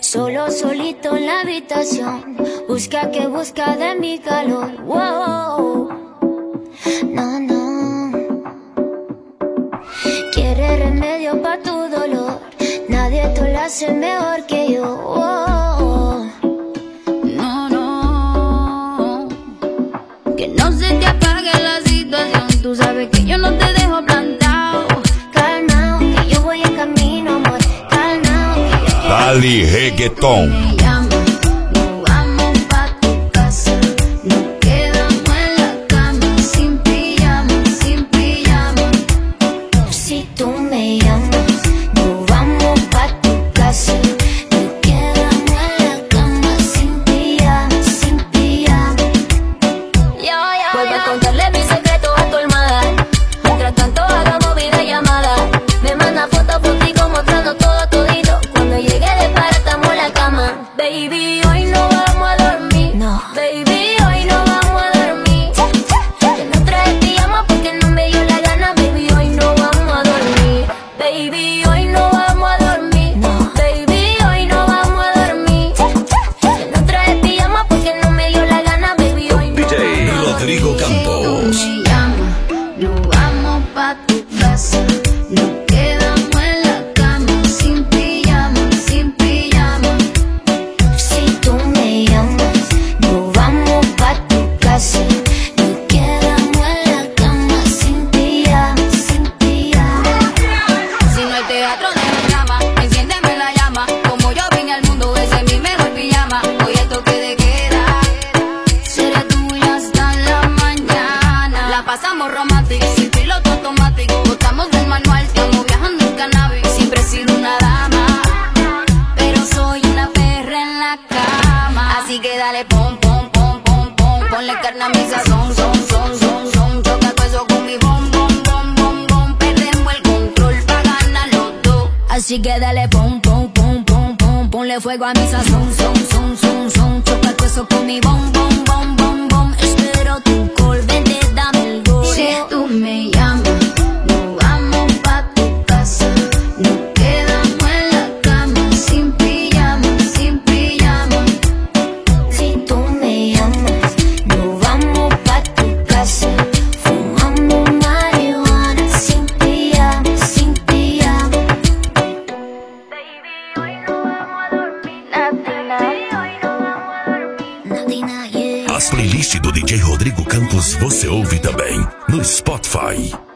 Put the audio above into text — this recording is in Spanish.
Solo solito en la habitación, busca que busca de mi calor. Wow. No, no. Quiere remedio pa' tu dolor, nadie te lo hace mejor que yo. Wow. No, no. Que no se te apague la situación, tú sabes que yo no te dejo plantado. Calmao, que yo voy en camino, amor. Calmao, que yo quiero. Dali Reggaeton. Baby, hoy no vamos a dormir. No. Baby, hoy no vamos a dormir. Que no traje pijama porque no me dio la gana. Baby, hoy no vamos a dormir. Baby, hoy no vamos a dormir. No. Baby, hoy no vamos a dormir. Que no traje pijama porque no me dio la gana. Baby, hoy no. DJ Rodrigo Campos. Me llama, nos vamos pa' tu casa. Nos quedamos en la cama sin pijama, sin pijama. Si tú me llamas, nos vamos pa' tu casa. Nos quedamos en la cama sin pijama, sin pijama. Si no hay teatro, no hay drama. Enciéndeme la llama. Como yo vine al mundo, ese es mi mejor pijama. Hoy el toque de queda seré tuya hasta la mañana. La pasamos romántica, sin piloto automático. Botamos del manual, estamos viajando en cannabis. Siempre he sido una dama, pero soy una perra en la cama. Así que dale pom, pom, pom, pom, pom. Ponle carne a mi sazón, son. Choca todo eso con mi bom, bom, bom, bom, bom. Perdemos el control pa' ganar los dos. Así que dale pom, pom, pom, pom, pom. Ponle fuego a mi sazón, son. Choca todo eso con mi bom, bom, bom, bom, bom. Espero tu call, vente, dame el gol. Si tú me llamas, nos vamos pa' tu casa. Nos quedamos en la cama sin pijama, sin pijama. Si tú me llamas, nos vamos pa' tu casa. Fumamos marihuana sin pijama, sin pijama. Baby, hoy no vamos a dormir. Natina, hoy no vamos a dormir. Natina, yeah. As playlists do DJ Rodrigo Campos você ouve também no Spotify.